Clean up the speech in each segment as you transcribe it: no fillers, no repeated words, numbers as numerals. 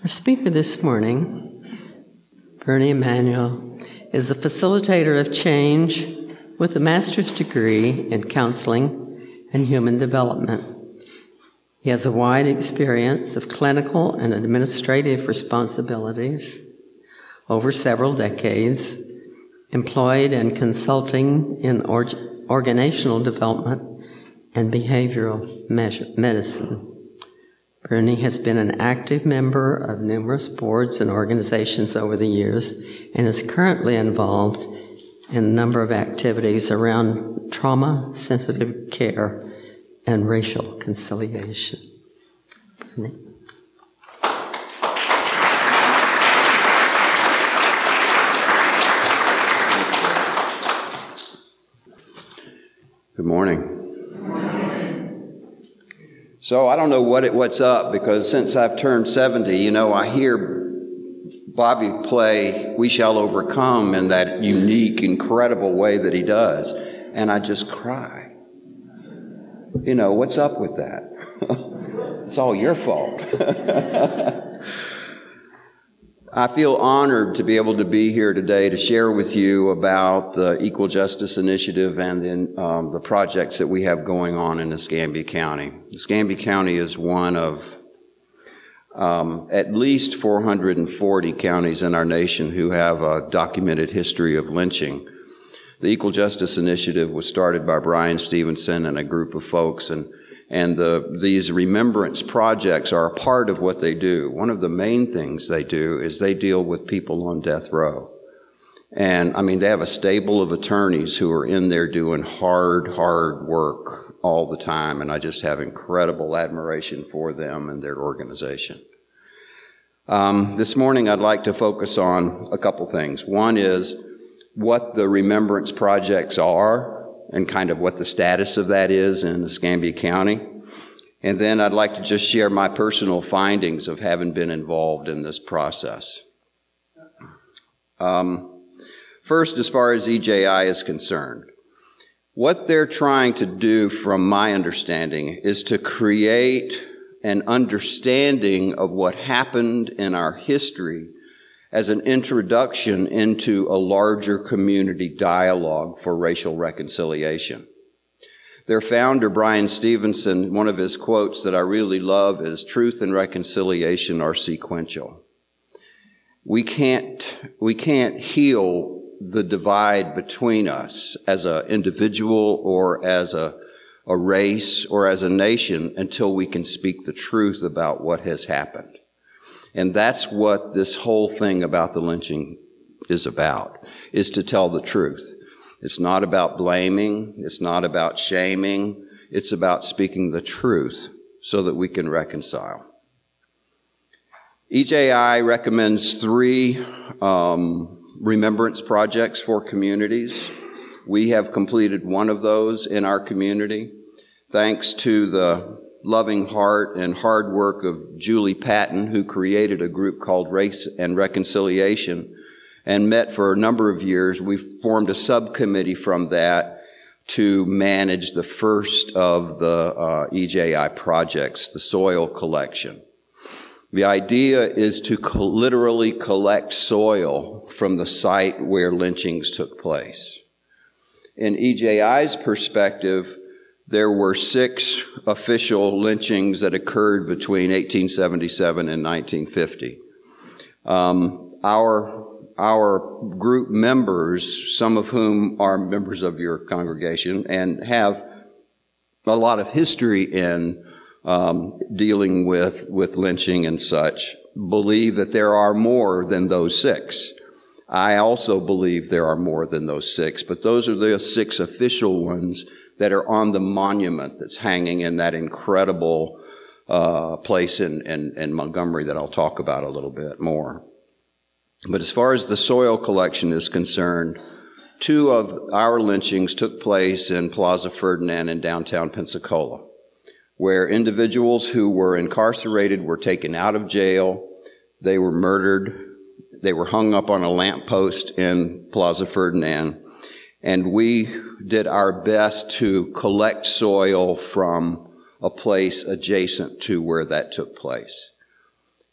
Our speaker this morning, Bernie Emanuel, is a facilitator of change with a master's degree in counseling and human development. He has a wide experience of clinical and administrative responsibilities over several decades, employed and consulting in organizational development and behavioral medicine. Bernie has been an active member of numerous boards and organizations over the years and is currently involved in a number of activities around trauma-sensitive care and racial conciliation. Bernie. Good morning. So I don't know what's up, because since I've turned 70, I hear Bobby play We Shall Overcome in that unique, incredible way that he does, and I just cry. What's up with that? It's all your fault. I feel honored to be able to be here today to share with you about the Equal Justice Initiative and then the projects that we have going on in Escambia County. Escambia County is one of at least 440 counties in our nation who have a documented history of lynching. The Equal Justice Initiative was started by Bryan Stevenson and a group of folks, and these remembrance projects are a part of what they do. One of the main things they do is they deal with people on death row. And, they have a stable of attorneys who are in there doing hard work all the time, and I just have incredible admiration for them and their organization. This morning I'd like to focus on a couple things. One is what the remembrance projects are, and kind of what the status of that is in Escambia County. And then I'd like to just share my personal findings of having been involved in this process. First, as far as EJI is concerned, what they're trying to do, from my understanding, is to create an understanding of what happened in our history as an introduction into a larger community dialogue for racial reconciliation. Their founder, Bryan Stevenson, one of his quotes that I really love is, "Truth and reconciliation are sequential." We can't heal the divide between us as an individual or as a race or as a nation until we can speak the truth about what has happened. And that's what this whole thing about the lynching is about, is to tell the truth. It's not about blaming. It's not about shaming. It's about speaking the truth so that we can reconcile. EJI recommends 3 remembrance projects for communities. We have completed one of those in our community, thanks to the loving heart and hard work of Julie Patton, who created a group called Race and Reconciliation and met for a number of years. We've formed a subcommittee from that to manage the first of the EJI projects, the soil collection. The idea is to literally collect soil from the site where lynchings took place. In EJI's perspective, there were 6 official lynchings that occurred between 1877 and 1950. Our group members, some of whom are members of your congregation and have a lot of history in dealing with lynching and such, believe that there are more than those 6. I also believe there are more than those 6, but those are the 6 official ones that are on the monument that's hanging in that incredible place in Montgomery that I'll talk about a little bit more. But as far as the soil collection is concerned, 2 of our lynchings took place in Plaza Ferdinand in downtown Pensacola, where individuals who were incarcerated were taken out of jail, they were murdered, they were hung up on a lamppost in Plaza Ferdinand, and we did our best to collect soil from a place adjacent to where that took place.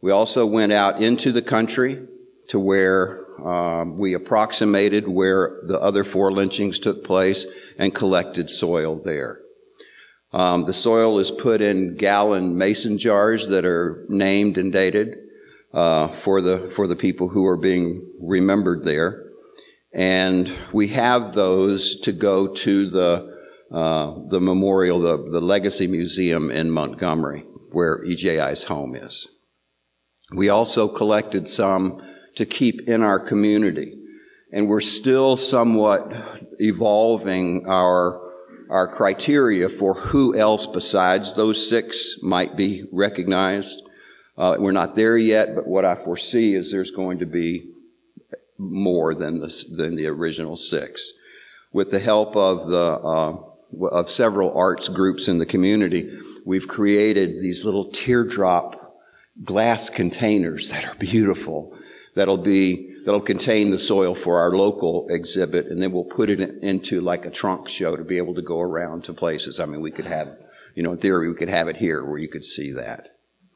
We also went out into the country to where we approximated where the other 4 lynchings took place and collected soil there. The soil is put in gallon mason jars that are named and dated for the people who are being remembered there. And we have those to go to the memorial, the Legacy Museum in Montgomery, where EJI's home is. We also collected some to keep in our community. And we're still somewhat evolving our criteria for who else besides those 6 might be recognized. We're not there yet, but what I foresee is there's going to be more than the original 6. With the help of several arts groups in the community, we've created these little teardrop glass containers that are beautiful, that'll contain the soil for our local exhibit, and then we'll put it into like a trunk show to be able to go around to places. I mean, we could have, in theory, we could have it here where you could see that.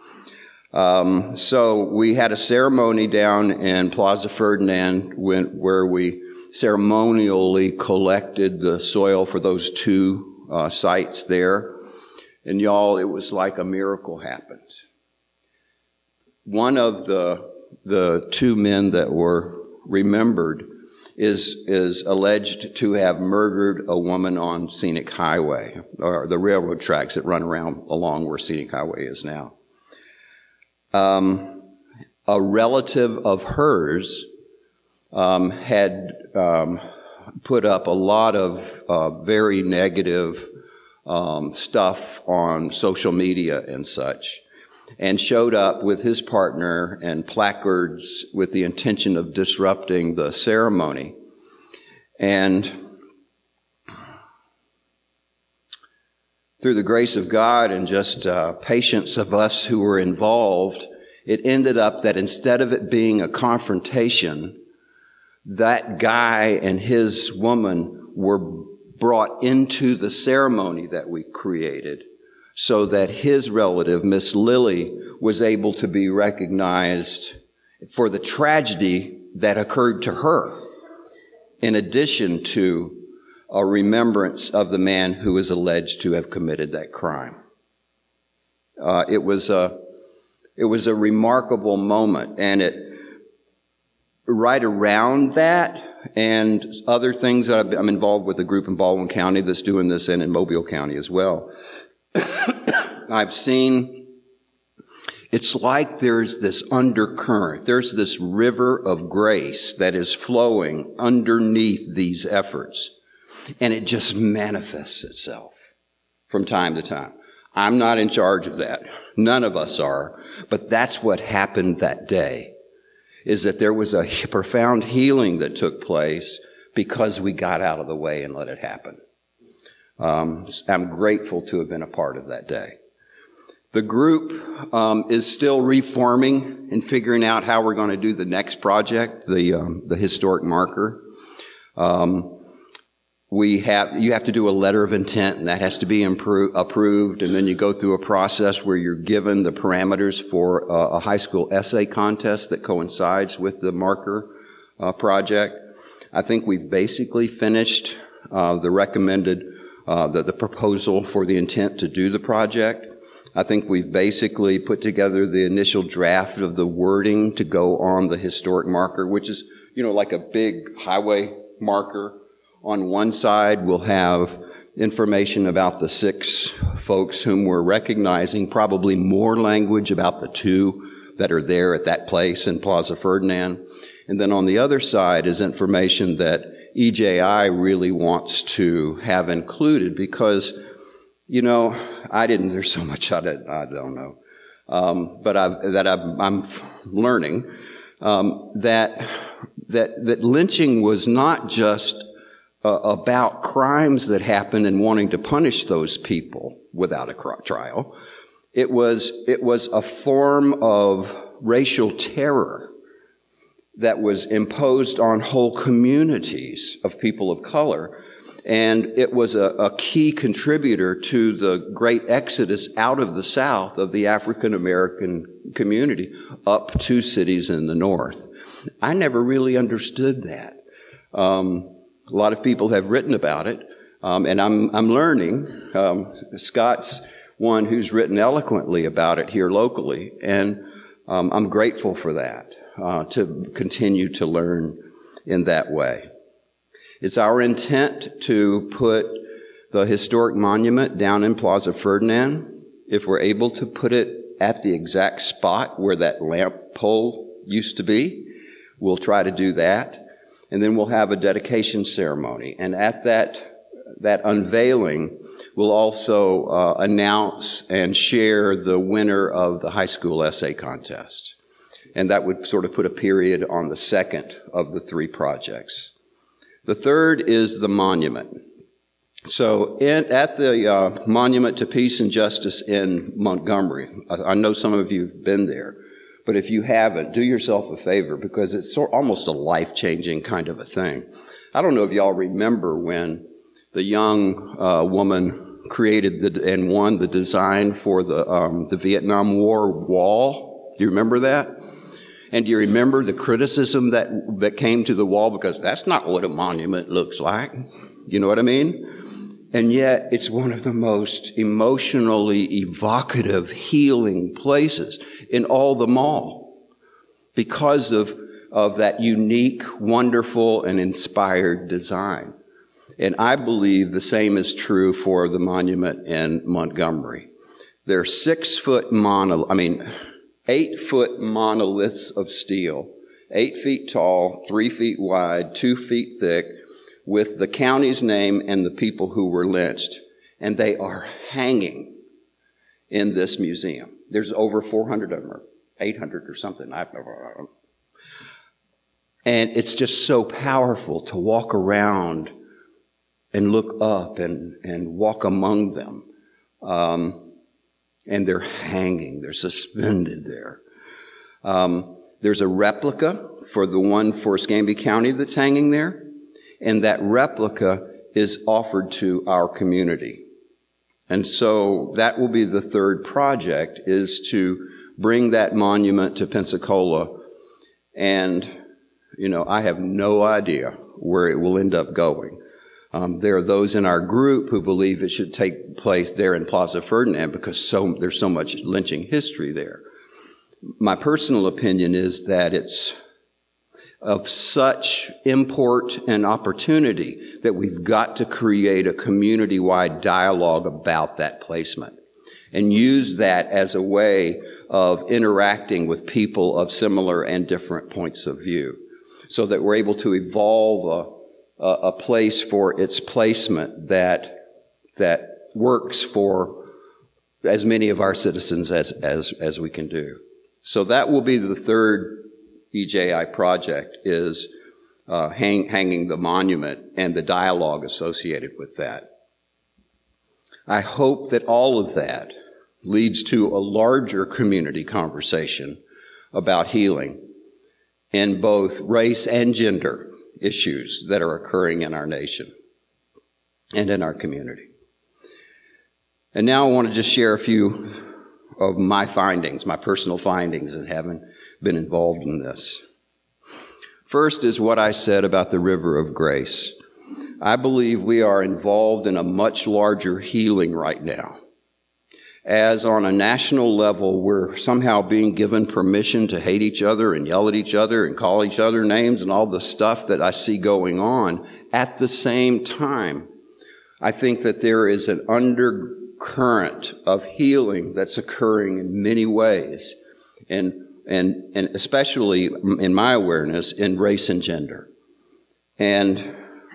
So we had a ceremony down in Plaza Ferdinand where we ceremonially collected the soil for those 2 sites there. And y'all, it was like a miracle happened. One of the 2 men that were remembered is alleged to have murdered a woman on Scenic Highway, or the railroad tracks that run along where Scenic Highway is now. A relative of hers had put up a lot of very negative stuff on social media and such, and showed up with his partner and placards with the intention of disrupting the ceremony. And through the grace of God and just patience of us who were involved, it ended up that instead of it being a confrontation, that guy and his woman were brought into the ceremony that we created, so that his relative, Miss Lily, was able to be recognized for the tragedy that occurred to her, in addition to a remembrance of the man who is alleged to have committed that crime. It was a remarkable moment, and right around that and other things, I'm involved with a group in Baldwin County that's doing this, and in Mobile County as well. I've seen, it's like there's this undercurrent, there's this river of grace that is flowing underneath these efforts, and it just manifests itself from time to time. I'm not in charge of that. None of us are, but that's what happened that day, is that there was a profound healing that took place because we got out of the way and let it happen. I'm grateful to have been a part of that day. The group is still reforming and figuring out how we're going to do the next project, the historic marker. You have to do a letter of intent, and that has to be approved, and then you go through a process where you're given the parameters for a high school essay contest that coincides with the marker project. I think we've basically finished the recommended the proposal for the intent to do the project. I think we've basically put together the initial draft of the wording to go on the historic marker, which is, like a big highway marker. On one side, we'll have information about the 6 folks whom we're recognizing, probably more language about the 2 that are there at that place in Plaza Ferdinand. And then on the other side is information that EJI really wants to have included because, there's so much I don't know. But I'm learning that lynching was not just about crimes that happened and wanting to punish those people without a trial. It was a form of racial terror that was imposed on whole communities of people of color And it was a key contributor to the great exodus out of the South of the African American community up to cities in the North. I never really understood that. A lot of people have written about it, and I'm learning. Scott's one who's written eloquently about it here locally, and I'm grateful for that, to continue to learn in that way. It's our intent to put the historic monument down in Plaza Ferdinand. If we're able to put it at the exact spot where that lamp pole used to be, we'll try to do that. And then we'll have a dedication ceremony. And at that unveiling, we'll also announce and share the winner of the high school essay contest. And that would sort of put a period on the second of the three projects. The third is the monument. So at the Monument to Peace and Justice in Montgomery, I know some of you have been there, but if you haven't, do yourself a favor, because it's almost a life-changing kind of a thing. I don't know if y'all remember when the young woman created and won the design for the Vietnam War wall. Do you remember that? And do you remember the criticism that came to the wall? Because that's not what a monument looks like. You know what I mean? And yet, it's one of the most emotionally evocative, healing places in all the mall because of that unique, wonderful, and inspired design. And I believe the same is true for the monument in Montgomery. They're 8-foot monoliths of steel, 8 feet tall, 3 feet wide, 2 feet thick, with the county's name and the people who were lynched. And they are hanging in this museum. There's over 400 of them, or 800 or something. And it's just so powerful to walk around and look up and walk among them. And they're hanging, they're suspended there. There's a replica for the one for Escambia County that's hanging there, and that replica is offered to our community. And so that will be the third project, is to bring that monument to Pensacola. And, I have no idea where it will end up going. There are those in our group who believe it should take place there in Plaza Ferdinand because there's so much lynching history there. My personal opinion is that it's of such import and opportunity that we've got to create a community-wide dialogue about that placement and use that as a way of interacting with people of similar and different points of view so that we're able to evolve a place for its placement that works for as many of our citizens as we can do. So that will be the third EJI project, is hanging the monument and the dialogue associated with that. I hope that all of that leads to a larger community conversation about healing in both race and gender issues that are occurring in our nation and in our community. And now I want to just share a few of my findings, my personal findings, and having been involved in this. First is what I said about the River of Grace. I believe we are involved in a much larger healing right now. As on a national level, we're somehow being given permission to hate each other and yell at each other and call each other names and all the stuff that I see going on. At the same time, I think that there is an undercurrent of healing that's occurring in many ways, and especially in my awareness in race and gender. And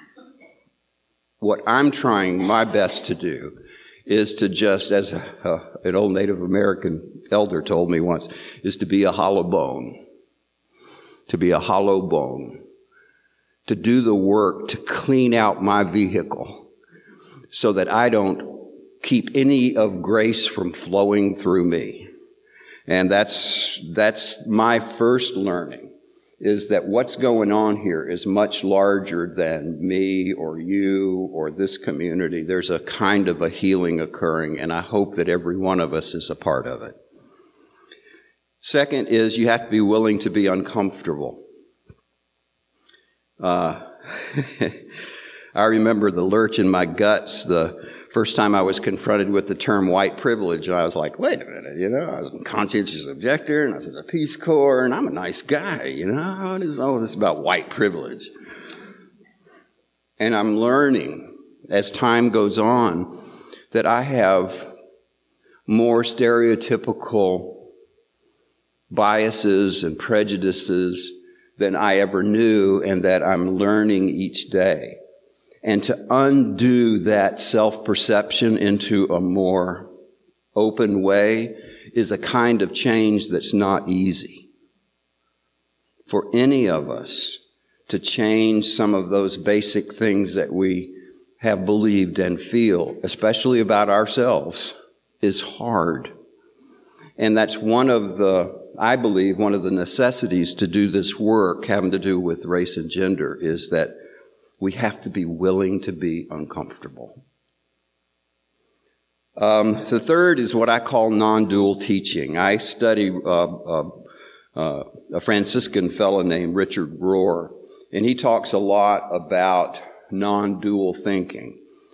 what I'm trying my best to do is to just, as an old Native American elder told me once, is to be a hollow bone. To be a hollow bone. To do the work to clean out my vehicle so that I don't keep any of grace from flowing through me. And that's my first learning, is that what's going on here is much larger than me or you or this community. There's a kind of a healing occurring, and I hope that every one of us is a part of it. Second is you have to be willing to be uncomfortable. I remember the lurch in my guts the first time I was confronted with the term white privilege, and I was like, wait a minute, I was a conscientious objector, and I was in the Peace Corps, and I'm a nice guy, what is all this about white privilege? And I'm learning as time goes on that I have more stereotypical biases and prejudices than I ever knew, and that I'm learning each day. And to undo that self-perception into a more open way is a kind of change that's not easy. For any of us to change some of those basic things that we have believed and feel, especially about ourselves, is hard. And that's I believe one of the necessities to do this work having to do with race and gender is that we have to be willing to be uncomfortable. The third is what I call non-dual teaching. I study a Franciscan fellow named Richard Rohr, and he talks a lot about non-dual thinking.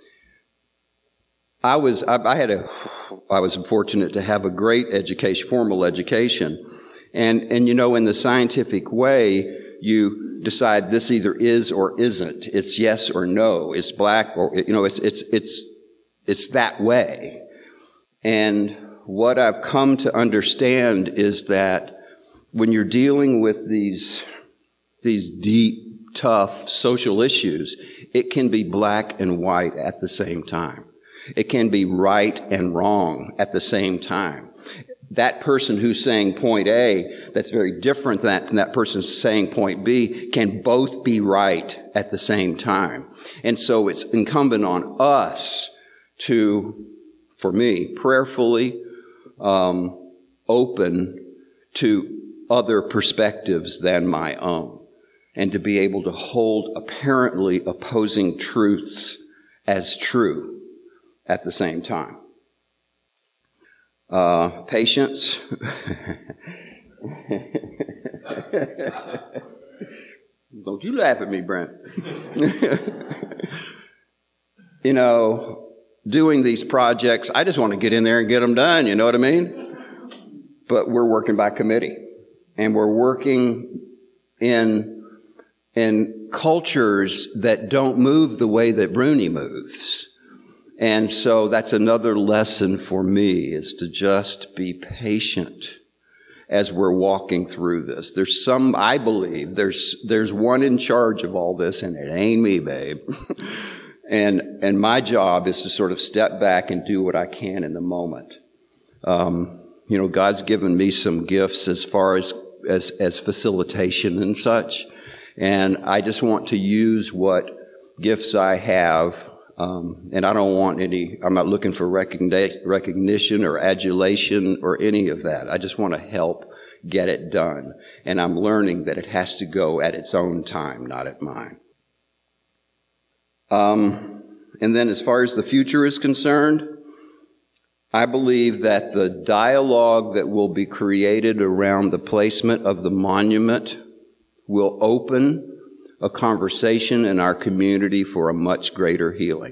I was fortunate to have a great education, formal education, and in the scientific way, you decide this either is or isn't. It's yes or no. It's black or, it's that way. And what I've come to understand is that when you're dealing with these deep, tough social issues, it can be black and white at the same time. It can be right and wrong at the same time. That person who's saying point A, that's very different than that person saying point B, can both be right at the same time. And so it's incumbent on us to, for me, prayerfully open to other perspectives than my own, and to be able to hold apparently opposing truths as true at the same time. Patience. Don't you laugh at me, Brent. Doing these projects, I just want to get in there and get them done, you know what I mean? But we're working by committee. And we're working in cultures that don't move the way that Bruni moves. And so that's another lesson for me, is to just be patient as we're walking through this. I believe there's one in charge of all this, and it ain't me, babe. And my job is to sort of step back and do what I can in the moment. God's given me some gifts as far as facilitation and such. And I just want to use what gifts I have. And I'm not looking for recognition or adulation or any of that. I just want to help get it done. And I'm learning that it has to go at its own time, not at mine. And then as far as the future is concerned, I believe that the dialogue that will be created around the placement of the monument will open a conversation in our community for a much greater healing.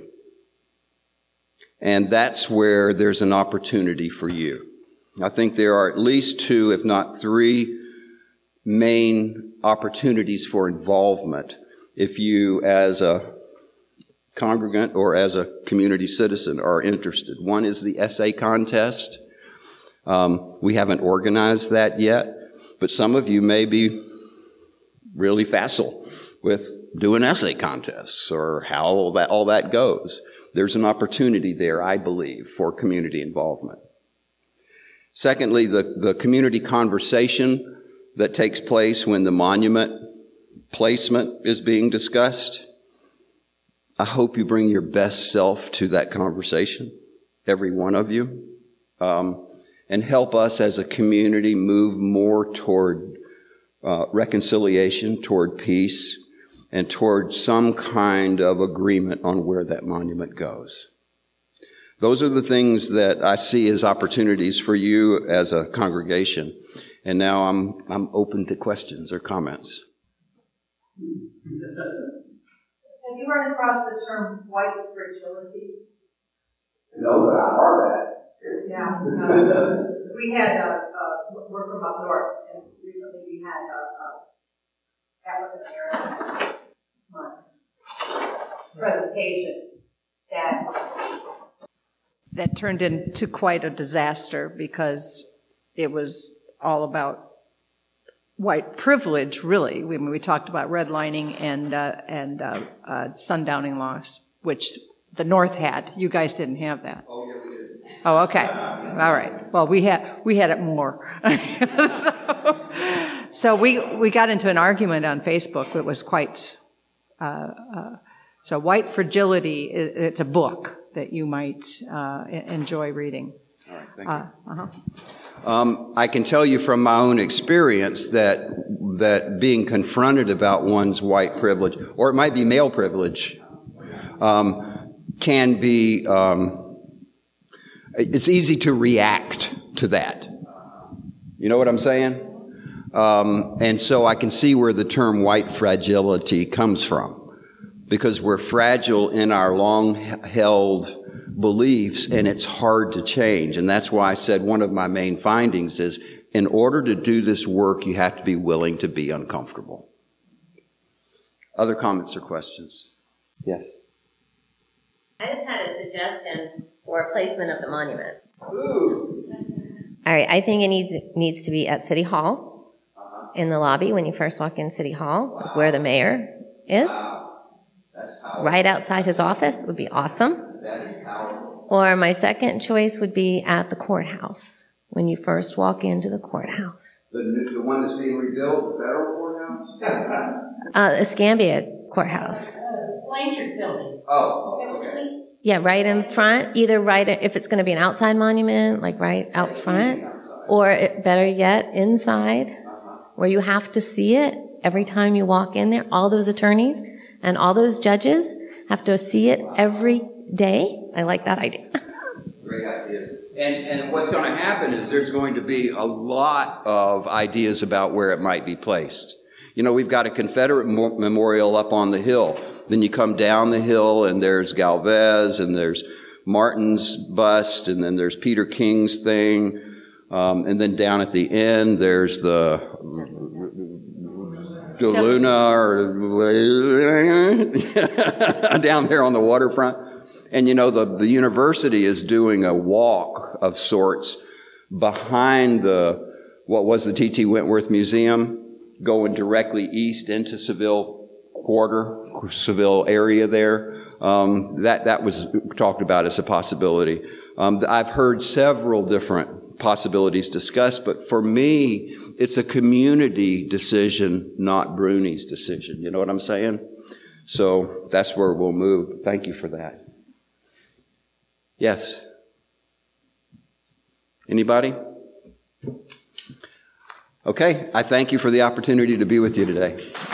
And that's where there's an opportunity for you. I think there are at least 2, if not 3, main opportunities for involvement if you, as a congregant or as a community citizen, are interested. One is the essay contest. We haven't organized that yet, but some of you may be really facile with doing essay contests or how all that goes. There's an opportunity there, I believe, for community involvement. Secondly, the community conversation that takes place when the monument placement is being discussed. I hope you bring your best self to that conversation, every one of you, and help us as a community move more toward reconciliation, toward peace, and toward some kind of agreement on where that monument goes. Those are the things that I see as opportunities for you as a congregation. And now I'm open to questions or comments. Have you run across the term white fragility? No, but I heard that. Yeah. We had we're from up north, and recently we had African American presentation that turned into quite a disaster because it was all about white privilege, really. When we talked about redlining and sundowning laws, which the North had. You guys didn't have that. Oh, yeah, we did. Oh, okay. All right. Well, we had it more. So we got into an argument on Facebook that was quite. So White Fragility, it's a book that you might enjoy reading. All right. Thank you. I can tell you from my own experience that being confronted about one's white privilege, or it might be male privilege, can be. It's easy to react to that. You know what I'm saying? And so I can see where the term white fragility comes from. Because we're fragile in our long-held beliefs, and it's hard to change. And that's why I said one of my main findings is, in order to do this work, you have to be willing to be uncomfortable. Other comments or questions? Yes? I just had a suggestion for placement of the monument. Ooh. All right, I think it needs to be at City Hall, in the lobby when you first walk in City Hall, where the mayor is. Wow. That's powerful. Right outside his office would be awesome. That is powerful. Or my second choice would be at the courthouse, when you first walk into the courthouse. The one that's being rebuilt, the federal courthouse? Escambia Courthouse. Blanchard Building. Oh, okay. Yeah, right in front, either right, if it's going to be an outside monument, like right out front, or better yet, inside, where you have to see it every time you walk in there. All those attorneys and all those judges have to see it every day. I like that idea. Great idea. And what's going to happen is there's going to be a lot of ideas about where it might be placed. You know, we've got a Confederate memorial up on the hill. Then you come down the hill and there's Galvez and there's Martin's bust and then there's Peter King's thing. And then down at the end there's the DeLuna or down there on the waterfront. And you know, the university is doing a walk of sorts behind what was the T.T. Wentworth Museum, going directly east into Seville area there. That was talked about as a possibility. I've heard several different possibilities discussed, but for me, it's a community decision, not Bruni's decision. You know what I'm saying? So that's where we'll move. Thank you for that. Yes? Anybody? Okay, I thank you for the opportunity to be with you today.